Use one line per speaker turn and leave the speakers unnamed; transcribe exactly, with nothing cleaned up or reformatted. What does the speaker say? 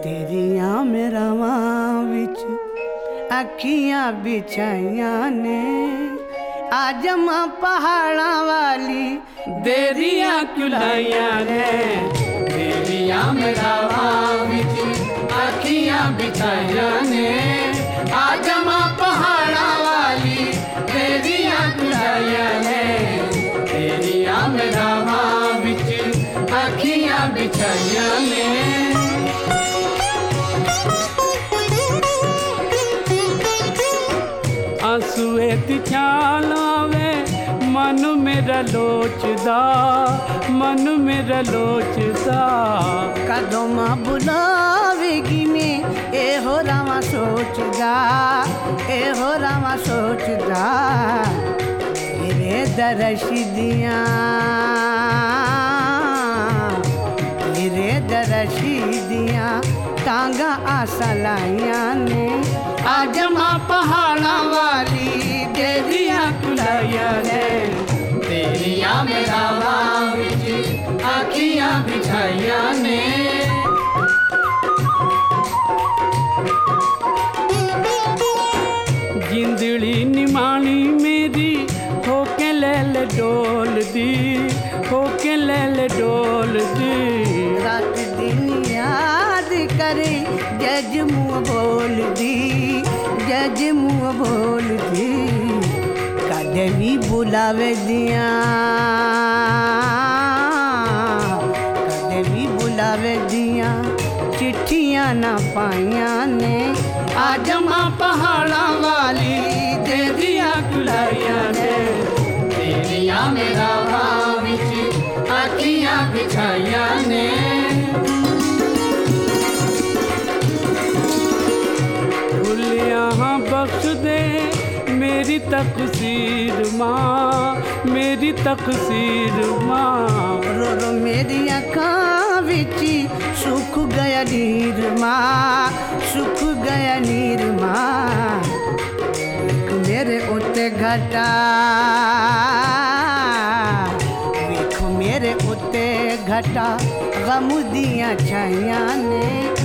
तेरियां मेरा मां विच अखियां बिछाइयां ने आज मां पहाड़ा वाली देरियां कुलाइयां ने। तेरियां मेरा मां विच अखियां बिछाइयां ने आज मां पहाड़ा वाली देरियां कुलाइयां ने। तेरियां मेरा मां विच अखियां बिछाइयां ने। आंसुए दी छाल आवे मन मेरा लोचदा, मन मेरा लोचदा। कदों मां बुलावेगी मैं ए हो रामा सोचदा, ए हो रामा सोचदा। तेरे दरश दियां, तेरे दरश दियां टांगा आसा लाइयां ने आज मां पहाड़ा वाली देरियां कुलाइयां ने। तेरियां मेरा मां विच अखियां बिछाइयां ने। जिंदड़ी निमाणी मेरी होके ले ले डोल दी, होके ले ले डोल दी। रात दिन याद करे जज मुँह बोल दी, जज मुँह बोल दी। कदे भी बुलावे दियां, कदे भी बुलावे दियां चिट्ठियां ना पाइयां ने आज मां पहाड़ा वाली देरियां कुलाइयां ने। तेरियां मेरा मां विच अखियां बिछाइयां ने। यहाँ बख्श दे मेरी तकसीर माँ, मेरी तकसीर माँ। रो रो मेरी अखां विच सुख गया नीर माँ, सुख गया नीर माँ। देख मेरे उत्ते घटा, देख मेरे उत्ते घटा गम दियां छाइयां ने।